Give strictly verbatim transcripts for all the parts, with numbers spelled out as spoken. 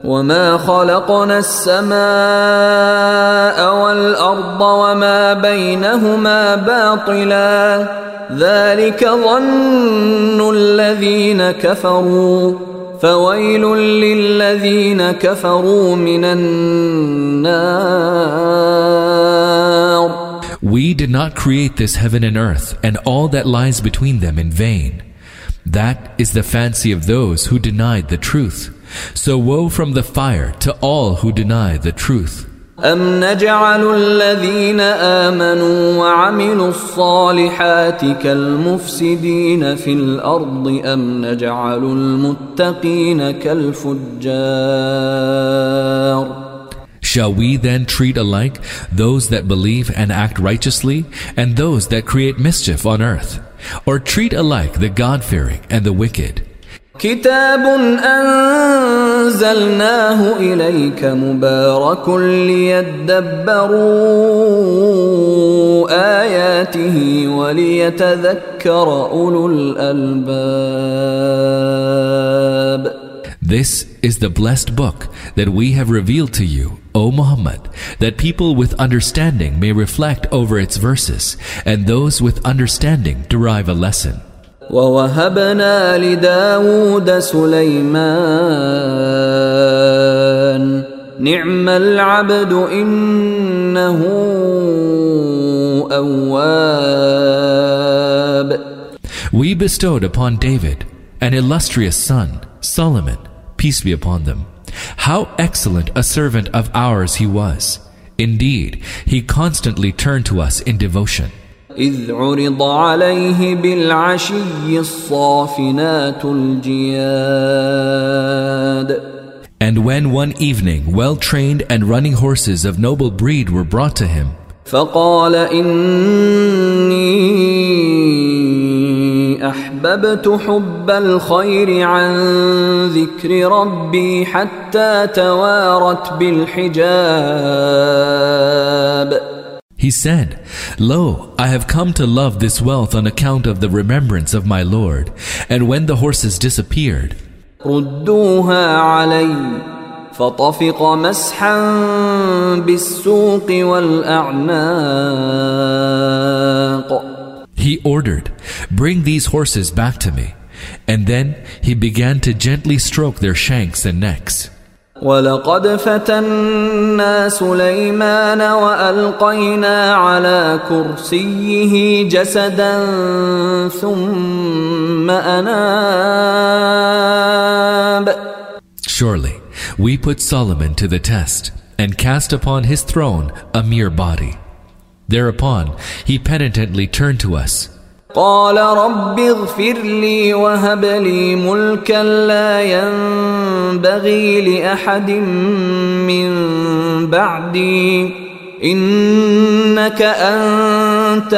وما خلقنا السماء والأرض وما بينهما باطلا ذلك ظن الذين كفروا فويل للذين كفروا من النار. We did not create this heaven and earth and all that lies between them in vain. That is the fancy of those who denied the truth. So woe from the fire to all who deny the truth. أم نجعل الذين آمنوا وعملوا الصالحات كالمفسدين في الأرض أم نجعل المتقين كالفجار. Shall we then treat alike those that believe and act righteously and those that create mischief on earth? Or treat alike the God-fearing and the wicked? كتاب أنزلناه إليك مبارك ليدبروا آياته وليتذكر أولو الألباب. This is the blessed book that we have revealed to you, O Muhammad, that people with understanding may reflect over its verses, and those with understanding derive a lesson. وَوَهَبْنَا لِدَاوُودَ سُلَيْمَانَ نِعْمَ الْعَبْدُ إِنَّهُ أَوَّابٌ. We bestowed upon David an illustrious son, Solomon, peace be upon them. How excellent a servant of ours he was. Indeed, he constantly turned to us in devotion. إذ عرض عليه بالعشي الصافنات الجياد. And when one evening well-trained and running horses of noble breed were brought to him, فقال إني أحببت حب الخير عن ذكر ربي حتى توارت بالحجاب. He said, Lo, I have come to love this wealth on account of the remembrance of my Lord. And when the horses disappeared, ردوها علي فطفق مسحا بالسوق والأعناق. He ordered, Bring these horses back to me. And then he began to gently stroke their shanks and necks. وَلَقَدْ فَتَنَّا سُلَيْمَانَ وَأَلْقَيْنَا عَلَى كُرْسِيِّهِ جَسَدًا ثُمَّ أَنَابَ. Surely, we put Solomon to the test and cast upon his throne a mere body. Thereupon, he penitently turned to us. قال رب اغفر لي وهب لي ملكا لا ينبغي لأحد من بعدي إنك أنت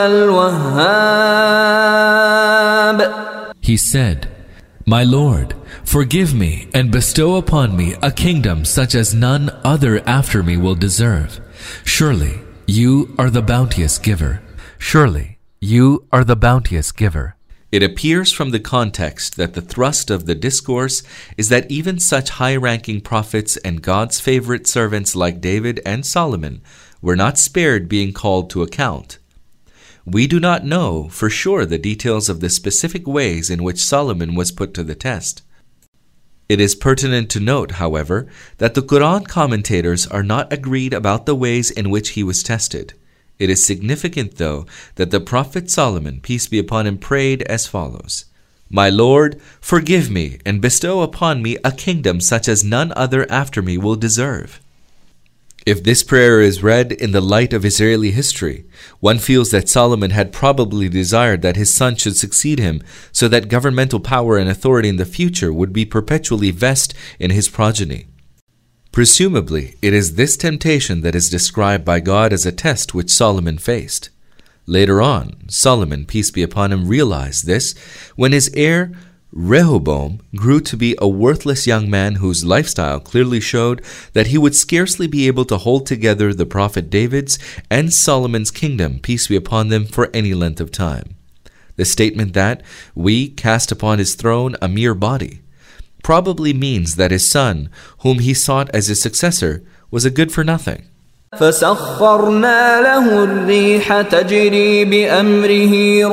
الوهاب. He said, My Lord, forgive me and bestow upon me a kingdom such as none other after me will deserve. Surely, you are the bounteous giver. Surely, You are the bounteous giver. It appears from the context that the thrust of the discourse is that even such high-ranking prophets and God's favorite servants like David and Solomon were not spared being called to account. We do not know for sure the details of the specific ways in which Solomon was put to the test. It is pertinent to note, however, that the Quran commentators are not agreed about the ways in which he was tested. It is significant, though, that the Prophet Solomon, peace be upon him, prayed as follows: My Lord, forgive me and bestow upon me a kingdom such as none other after me will deserve. If this prayer is read in the light of Israeli history, one feels that Solomon had probably desired that his son should succeed him so that governmental power and authority in the future would be perpetually vested in his progeny. Presumably, it is this temptation that is described by God as a test which Solomon faced. Later on, Solomon, peace be upon him, realized this when his heir Rehoboam grew to be a worthless young man whose lifestyle clearly showed that he would scarcely be able to hold together the prophet David's and Solomon's kingdom, peace be upon them, for any length of time. The statement that we cast upon his throne a mere body probably means that his son, whom he sought as his successor, was a good for nothing. فسخرنا له الريح تجري بأمره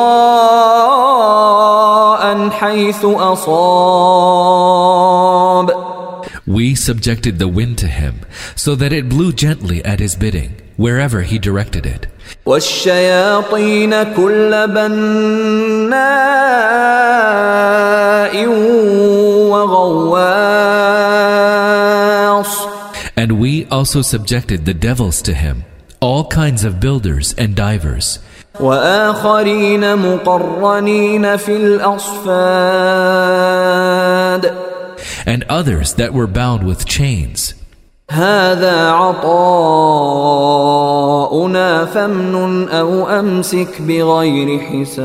رخاء حيث أصاب. We subjected the wind to him, so that it blew gently at his bidding, wherever he directed it. والشياطين كل بناء وغواص. And we also subjected the devils to him, all kinds of builders and divers. وآخرين مقرنين في الأصفاد. And others that were bound with chains. هذا عطاؤنا فامنن أو أمسك بغير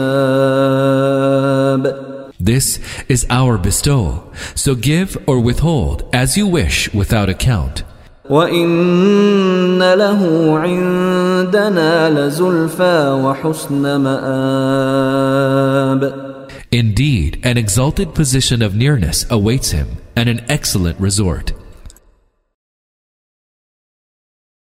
حساب. This is our bestowal, so give or withhold as you wish without account. وَإِنَّ لَهُ عِندَنَا لَزُلْفَى وَحُسْنَ مَآبٍ. Indeed, an exalted position of nearness awaits him, and an excellent resort.